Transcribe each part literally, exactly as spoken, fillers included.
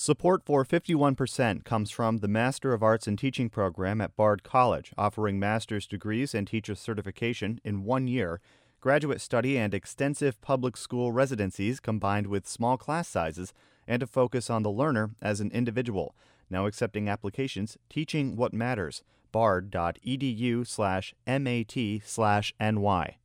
Support for fifty-one percent comes from the Master of Arts in Teaching program at Bard College, offering master's degrees and teacher certification in one year, graduate study and extensive public school residencies combined with small class sizes and a focus on the learner as an individual. Now accepting applications, teaching what matters. bard.edu slash mat slash ny.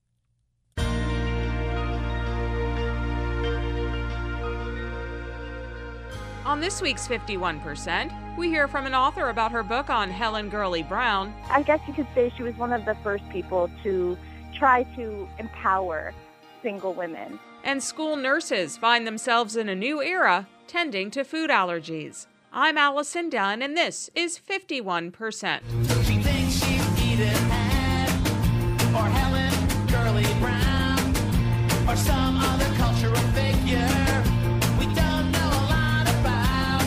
On this week's fifty-one percent, we hear from an author about her book on Helen Gurley Brown. I guess you could say she was one of the first people to try to empower single women. And school nurses find themselves in a new era tending to food allergies. I'm Allison Dunn, and this is fifty-one percent. She thinks she's Edith Head, or Helen Gurley Brown, or some other cultural figure we don't know a lot about.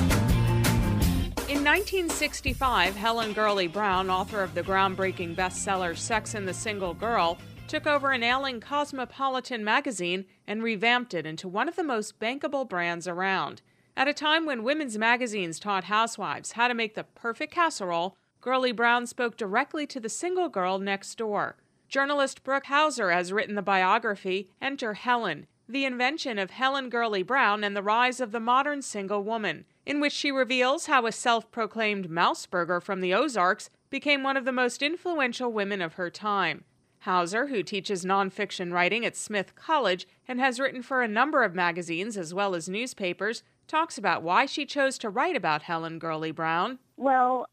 In nineteen sixty-five, Helen Gurley Brown, author of the groundbreaking bestseller Sex and the Single Girl, took over an ailing Cosmopolitan magazine and revamped it into one of the most bankable brands around. At a time when women's magazines taught housewives how to make the perfect casserole, Gurley Brown spoke directly to the single girl next door. Journalist Brooke Hauser has written the biography Enter Helen, the invention of Helen Gurley Brown and the rise of the modern single woman, in which she reveals how a self-proclaimed mouseburger from the Ozarks became one of the most influential women of her time. Hauser, who teaches nonfiction writing at Smith College and has written for a number of magazines as well as newspapers, talks about why she chose to write about Helen Gurley Brown. Well,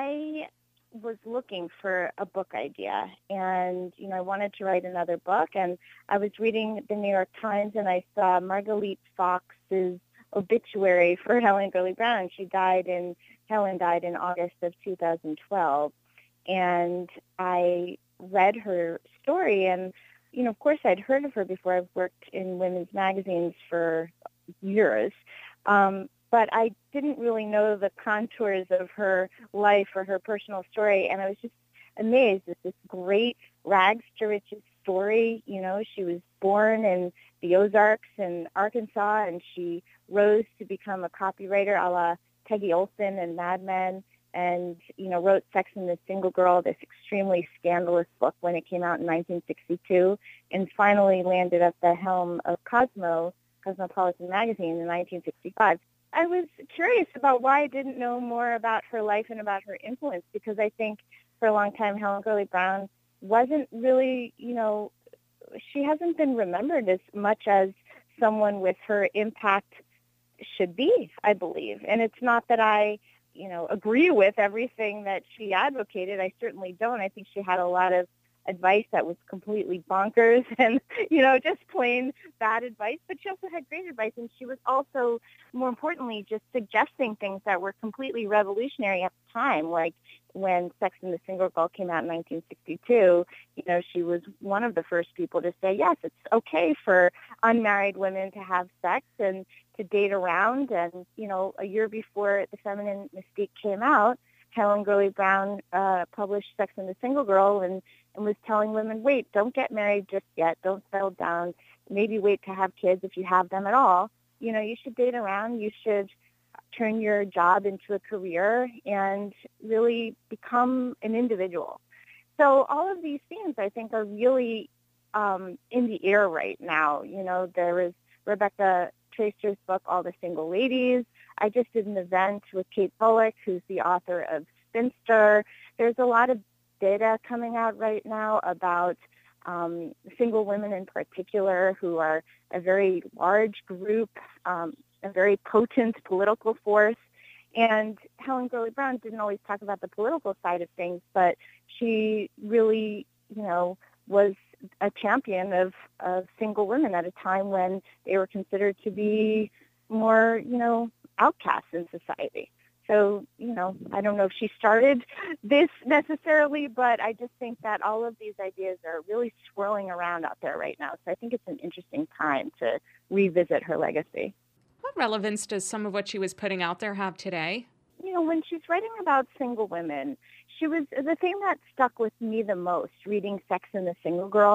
I was looking for a book idea, and you know, I wanted to write another book, and I was reading the New York Times, and I saw Margalit Fox's obituary for Helen Gurley Brown. She died in Helen died in August of two thousand twelve, and I read her story, and you know, of course, I'd heard of her before. I've worked in women's magazines for years. Um, but I didn't really know the contours of her life or her personal story, and I was just amazed at this great rags to riches story. You know, she was born in the Ozarks in Arkansas, and she rose to become a copywriter a la Peggy Olson and Mad Men, and, you know, wrote Sex and the Single Girl, this extremely scandalous book when it came out in nineteen sixty-two, and finally landed at the helm of Cosmo, Cosmopolitan magazine in nineteen sixty-five. I was curious about why I didn't know more about her life and about her influence, because I think for a long time Helen Gurley Brown wasn't really, you know, she hasn't been remembered as much as someone with her impact should be, I believe. And it's not that I, you know, agree with everything that she advocated. I certainly don't. I think she had a lot of advice that was completely bonkers and, you know, just plain bad advice. But she also had great advice, and she was also, more importantly, just suggesting things that were completely revolutionary at the time. Like when Sex and the Single Girl came out in nineteen sixty-two, you know, she was one of the first people to say, yes, it's okay for unmarried women to have sex and to date around. And, you know, a year before The Feminine Mystique came out, Helen Gurley Brown uh, published Sex and the Single Girl and, and was telling women, wait, don't get married just yet. Don't settle down. Maybe wait to have kids if you have them at all. You know, you should date around. You should turn your job into a career and really become an individual. So all of these themes, I think, are really um, in the air right now. You know, there is Rebecca Traister's book, All the Single Ladies. I just did an event with Kate Bullock, who's the author of Spinster. There's a lot of data coming out right now about um, single women in particular, who are a very large group, um, a very potent political force. And Helen Gurley Brown didn't always talk about the political side of things, but she really, you know, was a champion of, of single women at a time when they were considered to be more, you know, outcasts in society. So, you know, I don't know if she started this necessarily, but I just think that all of these ideas are really swirling around out there right now. So I think it's an interesting time to revisit her legacy. What relevance does some of what she was putting out there have today? You know, when she's writing about single women, she was the thing that stuck with me the most, reading Sex and the Single Girl,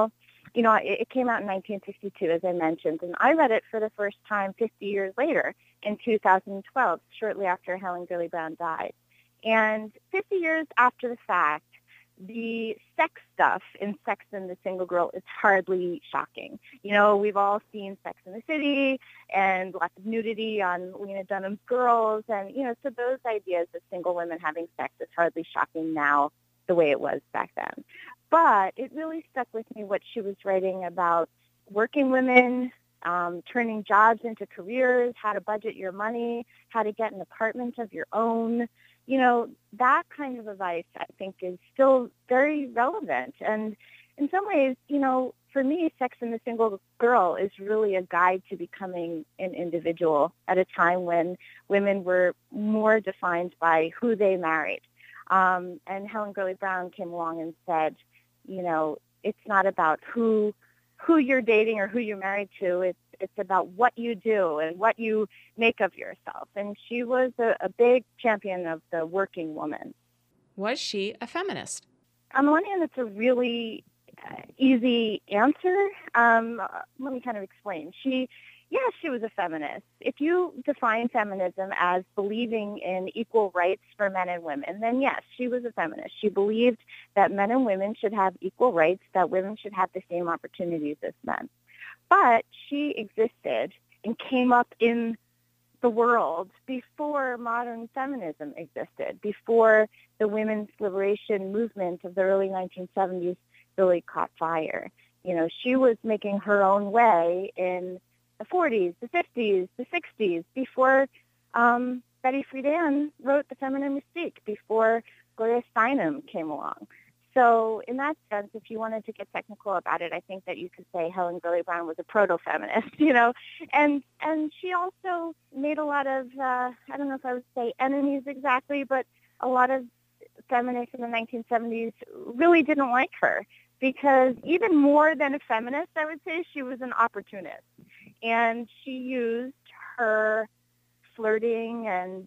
You know, it, it came out in nineteen sixty-two, as I mentioned, and I read it for the first time fifty years later in two thousand twelve, shortly after Helen Gurley Brown died. And fifty years after the fact, the sex stuff in Sex and the Single Girl is hardly shocking. You know, we've all seen Sex and the City and lots of nudity on Lena Dunham's Girls. And, you know, so those ideas of single women having sex is hardly shocking now the way it was back then. But it really stuck with me what she was writing about working women, um, turning jobs into careers, how to budget your money, how to get an apartment of your own. You know, that kind of advice, I think, is still very relevant. And in some ways, you know, for me, Sex and the Single Girl is really a guide to becoming an individual at a time when women were more defined by who they married. Um, and Helen Gurley Brown came along and said, you know, it's not about who who you're dating or who you're married to. It's it's about what you do and what you make of yourself. And she was a, a big champion of the working woman. Was she a feminist? On the one hand, it's a really uh, easy answer. Um, let me kind of explain. She, yes, she was a feminist. If you define feminism as believing in equal rights for men and women, then yes, she was a feminist. She believed that men and women should have equal rights, that women should have the same opportunities as men. But she existed and came up in the world before modern feminism existed, before the women's liberation movement of the early nineteen seventies really caught fire. You know, she was making her own way in the forties, the fifties, the sixties, before um, Betty Friedan wrote The Feminine Mystique, before Gloria Steinem came along. So in that sense, if you wanted to get technical about it, I think that you could say Helen Gurley Brown was a proto-feminist, you know, and and she also made a lot of, uh, I don't know if I would say enemies exactly, but a lot of feminists in the nineteen seventies really didn't like her because even more than a feminist, I would say she was an opportunist. And she used her flirting and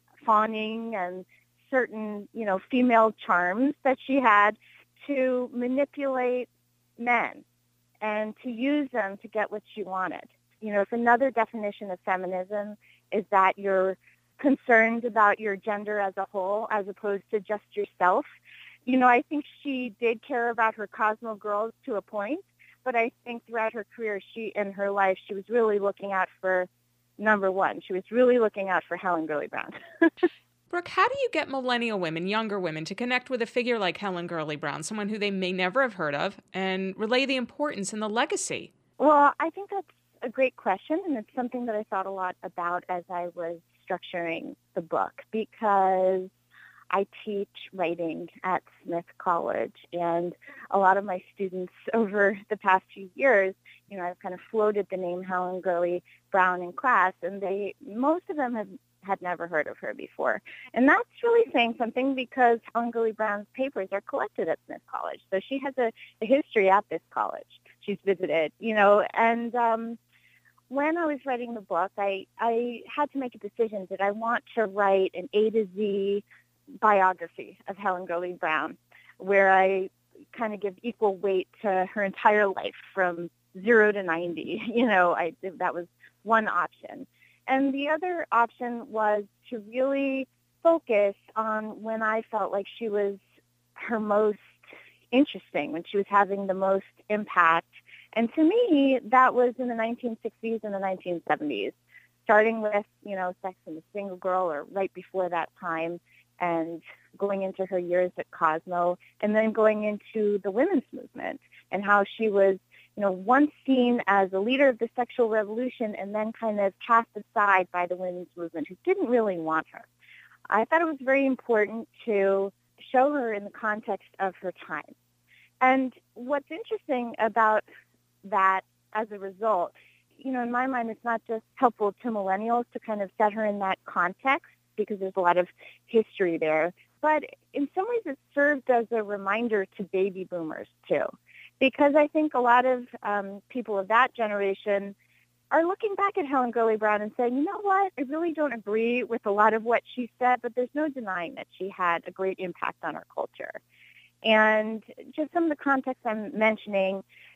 fawning and certain, you know, female charms that she had to manipulate men and to use them to get what she wanted. You know, if another definition of feminism is that you're concerned about your gender as a whole as opposed to just yourself, you know, I think she did care about her Cosmo girls to a point, but I think throughout her career, she, in her life, she was really looking out for number one. She was really looking out for Helen Gurley Brown. Brooke, how do you get millennial women, younger women, to connect with a figure like Helen Gurley Brown, someone who they may never have heard of, and relay the importance and the legacy? Well, I think that's a great question, and it's something that I thought a lot about as I was structuring the book, because I teach writing at Smith College, and a lot of my students over the past few years, you know, I've kind of floated the name Helen Gurley Brown in class, and they, most of them have had never heard of her before. And that's really saying something because Helen Gurley Brown's papers are collected at Smith College. So she has a, a history at this college. She's visited, you know, and um, when I was writing the book, I, I had to make a decision. Did I want to write an A to Z biography of Helen Gurley Brown, where I kind of give equal weight to her entire life from zero to ninety? You know, I that was one option. And the other option was to really focus on when I felt like she was her most interesting, when she was having the most impact. And to me, that was in the nineteen sixties and the nineteen seventies, starting with, you know, Sex and the Single Girl, or right before that time, and going into her years at Cosmo, and then going into the women's movement and how she was, you know, once seen as a leader of the sexual revolution and then kind of cast aside by the women's movement who didn't really want her. I thought it was very important to show her in the context of her time. And what's interesting about that as a result, you know, in my mind, it's not just helpful to millennials to kind of set her in that context because there's a lot of history there, but in some ways it served as a reminder to baby boomers too. Because I think a lot of um, people of that generation are looking back at Helen Gurley Brown and saying, you know what, I really don't agree with a lot of what she said, but there's no denying that she had a great impact on our culture. And just some of the context I'm mentioning,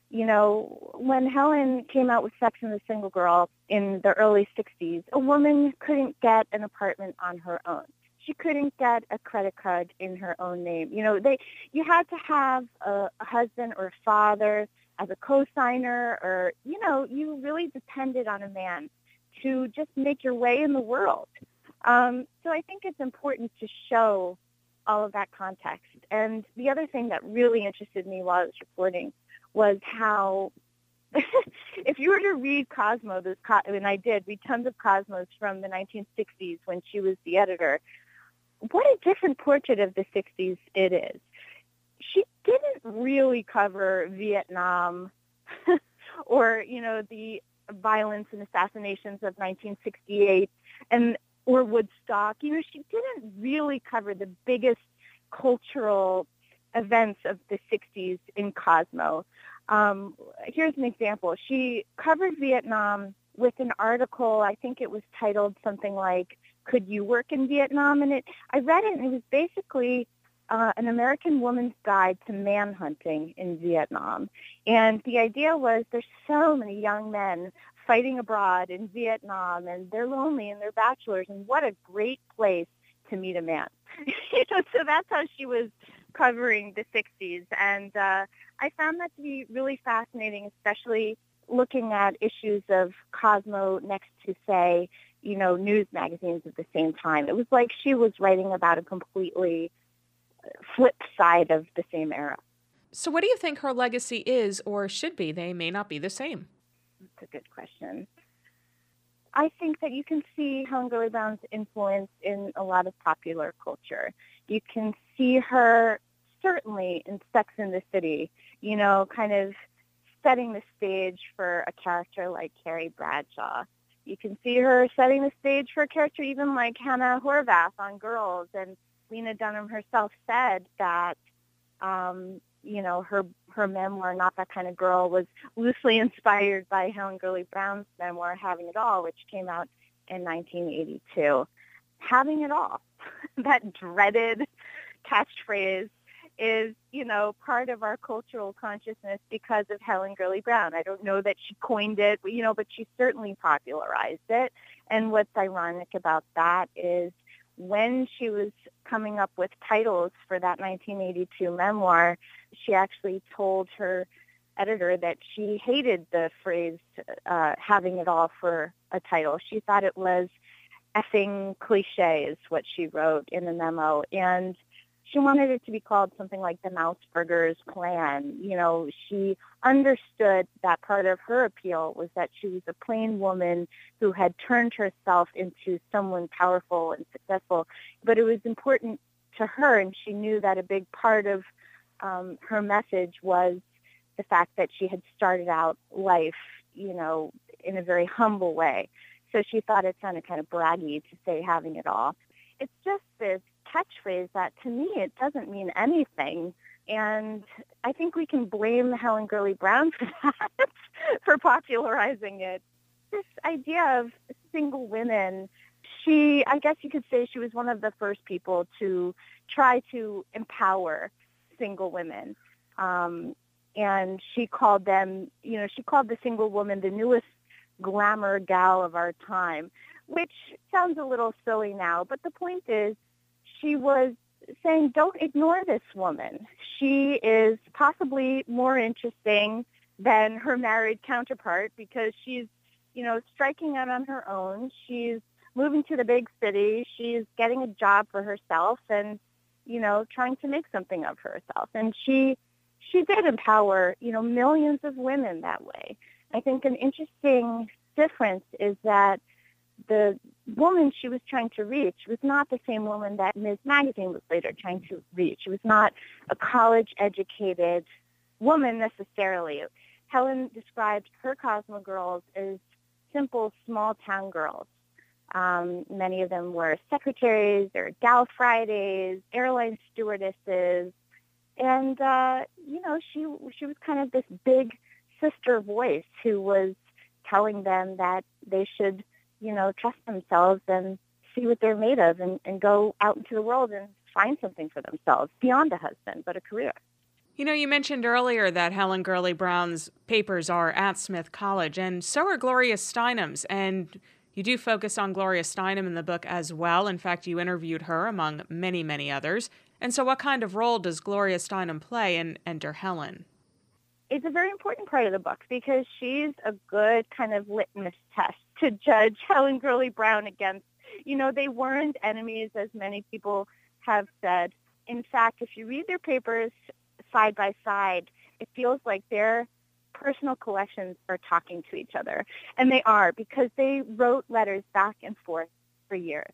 You know, when Helen came out with Sex and the Single Girl in the early sixties, a woman couldn't get an apartment on her own. She couldn't get a credit card in her own name. You know, they you had to have a, a husband or a father as a co-signer, or, you know, you really depended on a man to just make your way in the world. Um, so I think it's important to show all of that context. And the other thing that really interested me while I was reporting was how, if you were to read Cosmo, this, and I did read tons of Cosmos from the nineteen sixties when she was the editor, what a different portrait of the sixties it is. She didn't really cover Vietnam or, you know, the violence and assassinations of nineteen sixty-eight and or Woodstock. You know, she didn't really cover the biggest cultural events of the sixties in Cosmo. Um, here's an example. She covered Vietnam with an article, I think it was titled something like, Could You Work in Vietnam? And it, I read it, and it was basically uh, an American woman's guide to manhunting in Vietnam. And the idea was there's so many young men fighting abroad in Vietnam, and they're lonely and they're bachelors, and what a great place to meet a man. You know, so that's how she was covering the sixties. And uh, I found that to be really fascinating, especially looking at issues of Cosmo next to, say, you know, news magazines at the same time. It was like she was writing about a completely flip side of the same era. So what do you think her legacy is or should be? They may not be the same. That's a good question. I think that you can see Helen Gurley Brown's influence in a lot of popular culture. You can see her certainly in Sex and the City, you know, kind of setting the stage for a character like Carrie Bradshaw. You can see her setting the stage for a character even like Hannah Horvath on Girls. And Lena Dunham herself said that, um, you know, her her memoir, Not That Kind of Girl, was loosely inspired by Helen Gurley Brown's memoir, Having It All, which came out in nineteen eighty-two. Having it all, that dreaded catchphrase, is, you know, part of our cultural consciousness because of Helen Gurley Brown. I don't know that she coined it, you know, but she certainly popularized it. And what's ironic about that is when she was coming up with titles for that nineteen eighty-two memoir, she actually told her editor that she hated the phrase uh, having it all for a title. She thought it was effing cliche, is what she wrote in the memo. And she wanted it to be called something like the Mouseburgers Clan. You know, she understood that part of her appeal was that she was a plain woman who had turned herself into someone powerful and successful. But it was important to her, and she knew that a big part of um, her message was the fact that she had started out life, you know, in a very humble way. So she thought it sounded kind of braggy to say having it all. It's just this catchphrase that, to me, it doesn't mean anything. And I think we can blame Helen Gurley Brown for that, for popularizing it. This idea of single women, she, I guess you could say she was one of the first people to try to empower single women. Um, and she called them, you know, she called the single woman the newest glamour gal of our time, which sounds a little silly now, but the point is she was saying, don't ignore this woman. She is possibly more interesting than her married counterpart because she's, you know, striking out on her own. She's moving to the big city. She's getting a job for herself and, you know, trying to make something of herself. And she she did empower, you know, millions of women that way. I think an interesting difference is that the woman she was trying to reach was not the same woman that Ms. Magazine was later trying to reach. She was not a college-educated woman necessarily. Helen described her Cosmo girls as simple, small-town girls. Um, many of them were secretaries or Gal Fridays, airline stewardesses, and, uh, you know, she she was kind of this big sister voice who was telling them that they should, you know, trust themselves and see what they're made of and, and go out into the world and find something for themselves beyond a husband, but a career. You know, you mentioned earlier that Helen Gurley Brown's papers are at Smith College, and so are Gloria Steinem's. And you do focus on Gloria Steinem in the book as well. In fact, you interviewed her among many, many others. And so what kind of role does Gloria Steinem play in Enter Helen? It's a very important part of the book because she's a good kind of litmus test to judge Helen Gurley Brown against. You know, they weren't enemies, as many people have said. In fact, if you read their papers side by side, it feels like their personal collections are talking to each other. And they are, because they wrote letters back and forth for years.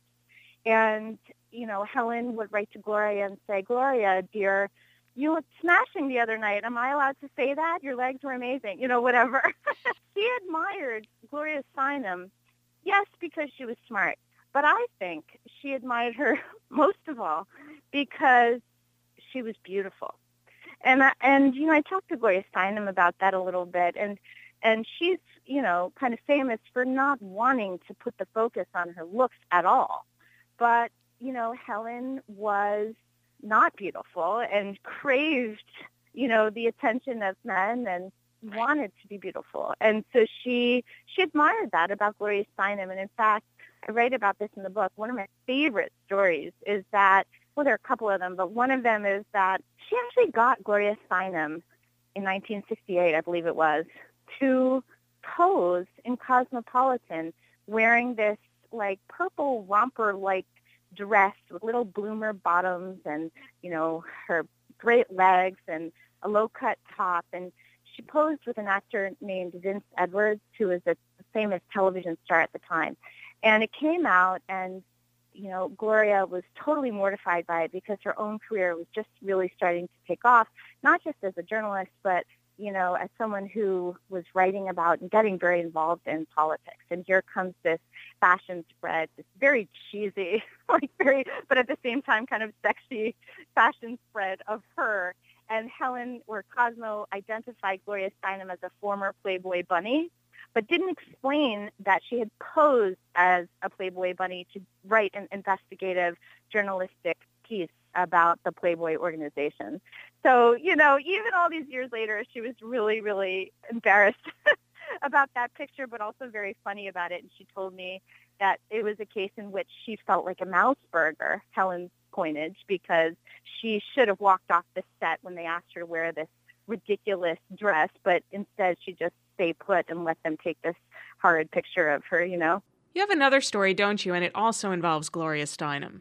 And, you know, Helen would write to Gloria and say, Gloria, dear, you looked smashing the other night. Am I allowed to say that? Your legs were amazing. You know, whatever. She admired Gloria Steinem, yes, because she was smart. But I think she admired her most of all because she was beautiful. And, I, and you know, I talked to Gloria Steinem about that a little bit, and and she's, you know, kind of famous for not wanting to put the focus on her looks at all. But, you know, Helen was not beautiful and craved, you know, the attention of men and wanted to be beautiful. And so she she admired that about Gloria Steinem. And in fact, I write about this in the book. One of my favorite stories is that, well, there are a couple of them, but one of them is that she actually got Gloria Steinem in nineteen sixty-eight, I believe it was, to pose in Cosmopolitan wearing this like purple romper-like dress with little bloomer bottoms and, you know, her great legs and a low-cut top. And she posed with an actor named Vince Edwards, who was a famous television star at the time. And it came out, and you know, Gloria was totally mortified by it because her own career was just really starting to take off, not just as a journalist, but, you know, as someone who was writing about and getting very involved in politics. And here comes this fashion spread, this very cheesy, like very, but at the same time kind of sexy fashion spread of her. And Helen, or Cosmo, identified Gloria Steinem as a former Playboy bunny, but didn't explain that she had posed as a Playboy bunny to write an investigative journalistic piece about the Playboy organization. So, you know, even all these years later, she was really, really embarrassed about that picture, but also very funny about it. And she told me that it was a case in which she felt like a mouse burger, Helen's coinage, because she should have walked off the set when they asked her to wear this ridiculous dress, but instead she just stay put and let them take this horrid picture of her, you know. You have another story, don't you? And it also involves Gloria Steinem.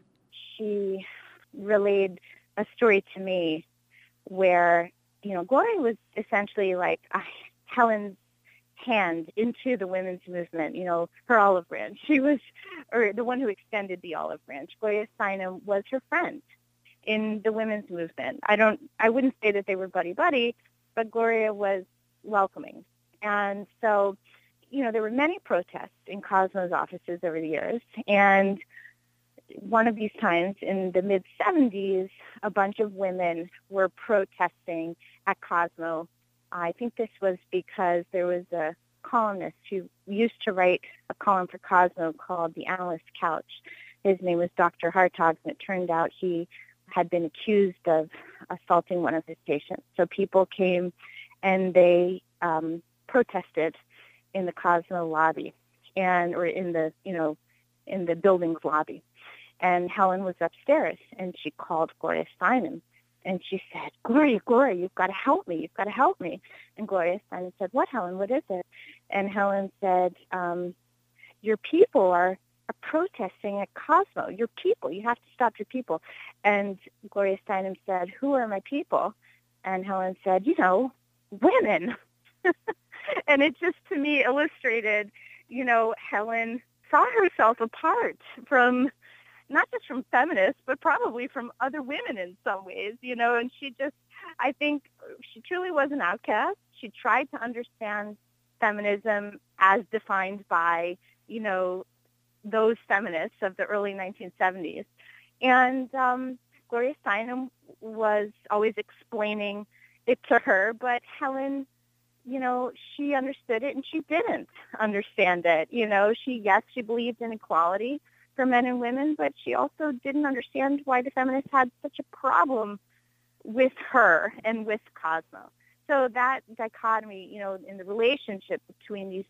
She relayed a story to me where, you know, Gloria was essentially like uh, Helen's hand into the women's movement, you know, her olive branch. She was, or the one who extended the olive branch. Gloria Steinem was her friend in the women's movement. I don't, I wouldn't say that they were buddy-buddy, but Gloria was welcoming. And so, you know, there were many protests in Cosmo's offices over the years. And one of these times in the mid-seventies, a bunch of women were protesting at Cosmo. I think this was because there was a columnist who used to write a column for Cosmo called The Analyst's Couch. His name was Doctor Hartog, and it turned out he had been accused of assaulting one of his patients. So people came and they um, protested in the Cosmo lobby, and or in the you know in the building's lobby. And Helen was upstairs, and she called Gloria Steinem, and she said, "Gloria, Gloria, you've got to help me. You've got to help me." And Gloria Steinem said, "What, Helen? What is it?" And Helen said, um, "Your people are." are protesting at Cosmo. Your people. You have to stop your people. And Gloria Steinem said, "Who are my people?" And Helen said, "You know, women." And it just, to me, illustrated, you know, Helen saw herself apart from, not just from feminists, but probably from other women in some ways, you know, and she just, I think she truly was an outcast. She tried to understand feminism as defined by, you know, those feminists of the early nineteen seventies. And um, Gloria Steinem was always explaining it to her, but Helen, you know, she understood it and she didn't understand it. You know, she, yes, she believed in equality for men and women, but she also didn't understand why the feminists had such a problem with her and with Cosmo. So that dichotomy, you know, in the relationship between these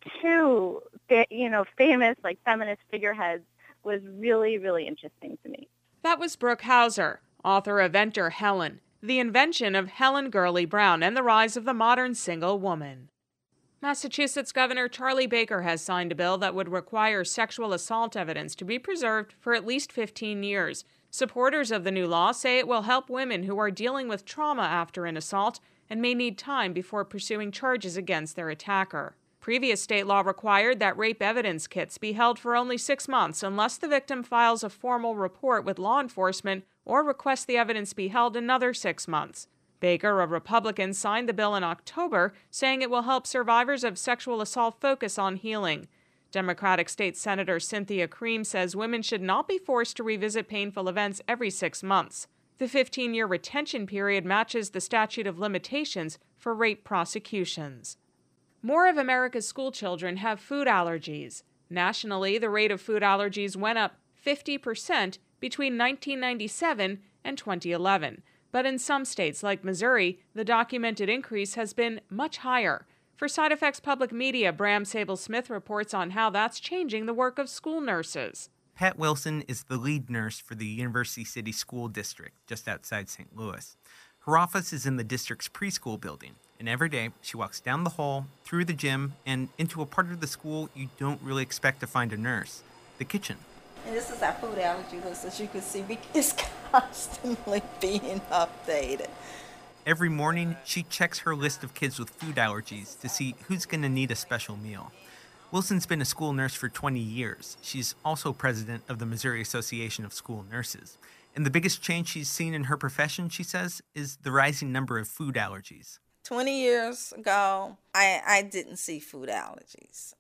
two, you know, famous like feminist figureheads was really, really interesting to me. That was Brooke Hauser, author of Enter Helen, The Invention of Helen Gurley Brown and the Rise of the Modern Single Woman. Massachusetts Governor Charlie Baker has signed a bill that would require sexual assault evidence to be preserved for at least fifteen years. Supporters of the new law say it will help women who are dealing with trauma after an assault and may need time before pursuing charges against their attacker. Previous state law required that rape evidence kits be held for only six months unless the victim files a formal report with law enforcement or requests the evidence be held another six months. Baker, a Republican, signed the bill in October, saying it will help survivors of sexual assault focus on healing. Democratic State Senator Cynthia Cream says women should not be forced to revisit painful events every six months. The fifteen-year retention period matches the statute of limitations for rape prosecutions. More of America's school children have food allergies. Nationally, the rate of food allergies went up fifty percent between nineteen ninety-seven and twenty eleven. But in some states, like Missouri, the documented increase has been much higher. For Side Effects Public Media, Bram Sable-Smith reports on how that's changing the work of school nurses. Pat Wilson is the lead nurse for the University City School District, just outside Saint Louis. Her office is in the district's preschool building, and every day she walks down the hall, through the gym, and into a part of the school you don't really expect to find a nurse, the kitchen. And this is our food allergy list, as you can see. It's constantly being updated. Every morning, she checks her list of kids with food allergies to see who's going to need a special meal. Wilson's been a school nurse for twenty years. She's also president of the Missouri Association of School Nurses. And the biggest change she's seen in her profession, she says, is the rising number of food allergies. twenty years ago, I, I didn't see food allergies.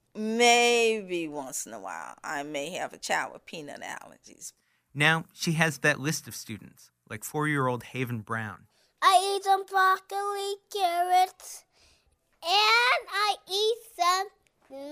Maybe once in a while, I may have a child with peanut allergies. Now, she has that list of students, like four-year-old Haven Brown. I eat some broccoli, carrots, and I eat some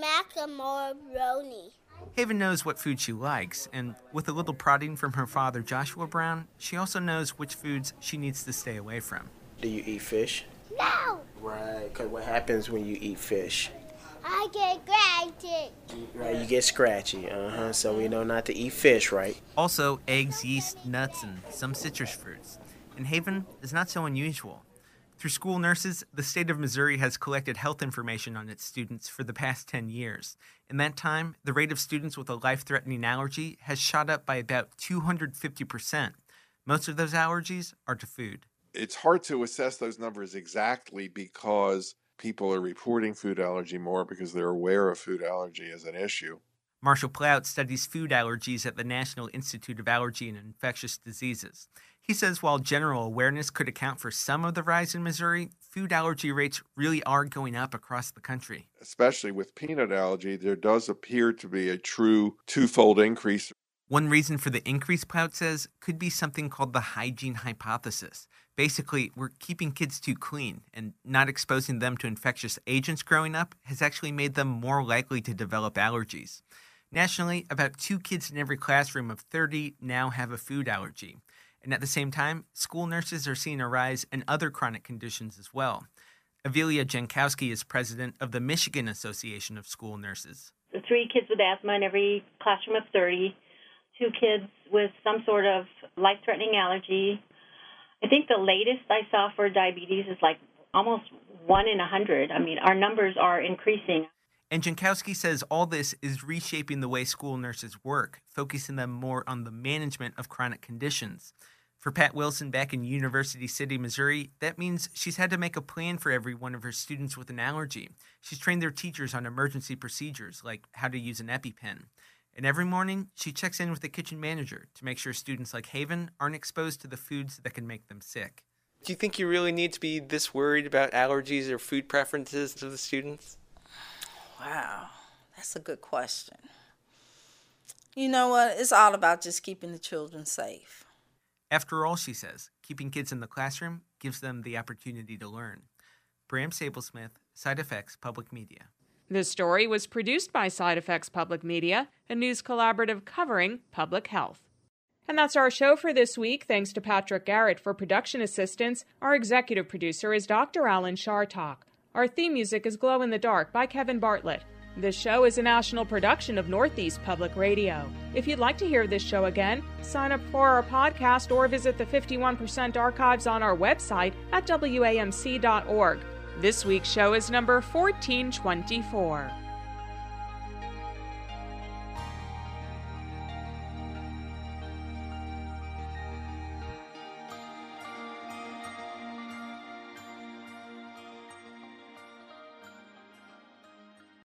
macaroni. Haven knows what food she likes, and with a little prodding from her father, Joshua Brown, she also knows which foods she needs to stay away from. Do you eat fish? No. Right, because what happens when you eat fish? I get scratchy. Right, you get scratchy, uh-huh, so we know not to eat fish, right? Also, eggs, yeast, nuts, and some citrus fruits. And Haven is not so unusual. Through school nurses, the state of Missouri has collected health information on its students for the past ten years. In that time, the rate of students with a life-threatening allergy has shot up by about two hundred fifty percent. Most of those allergies are to food. It's hard to assess those numbers exactly because people are reporting food allergy more because they're aware of food allergy as an issue. Marshall Plout studies food allergies at the National Institute of Allergy and Infectious Diseases. He says while general awareness could account for some of the rise in Missouri, food allergy rates really are going up across the country. Especially with peanut allergy, there does appear to be a true twofold increase. One reason for the increase, Plout says, could be something called the hygiene hypothesis. Basically, we're keeping kids too clean, and not exposing them to infectious agents growing up has actually made them more likely to develop allergies. Nationally, about two kids in every classroom of thirty now have a food allergy. And at the same time, school nurses are seeing a rise in other chronic conditions as well. Avelia Jankowski is president of the Michigan Association of School Nurses. Three kids with asthma in every classroom of thirty, two kids with some sort of life-threatening allergy. I think the latest I saw for diabetes is like almost one in a hundred. I mean, our numbers are increasing. And Jankowski says all this is reshaping the way school nurses work, focusing them more on the management of chronic conditions. For Pat Wilson back in University City, Missouri, that means she's had to make a plan for every one of her students with an allergy. She's trained their teachers on emergency procedures, like how to use an EpiPen. And every morning, she checks in with the kitchen manager to make sure students like Haven aren't exposed to the foods that can make them sick. Do you think you really need to be this worried about allergies or food preferences of the students? Wow, that's a good question. You know what? It's all about just keeping the children safe. After all, she says, keeping kids in the classroom gives them the opportunity to learn. Bram Sable-Smith, Side Effects Public Media. This story was produced by Side Effects Public Media, a news collaborative covering public health. And that's our show for this week. Thanks to Patrick Garrett for production assistance. Our executive producer is Doctor Alan Shartok. Our theme music is Glow in the Dark by Kevin Bartlett. This show is a national production of Northeast Public Radio. If you'd like to hear this show again, sign up for our podcast or visit the fifty-one percent archives on our website at W A M C dot org. This week's show is number fourteen twenty-four.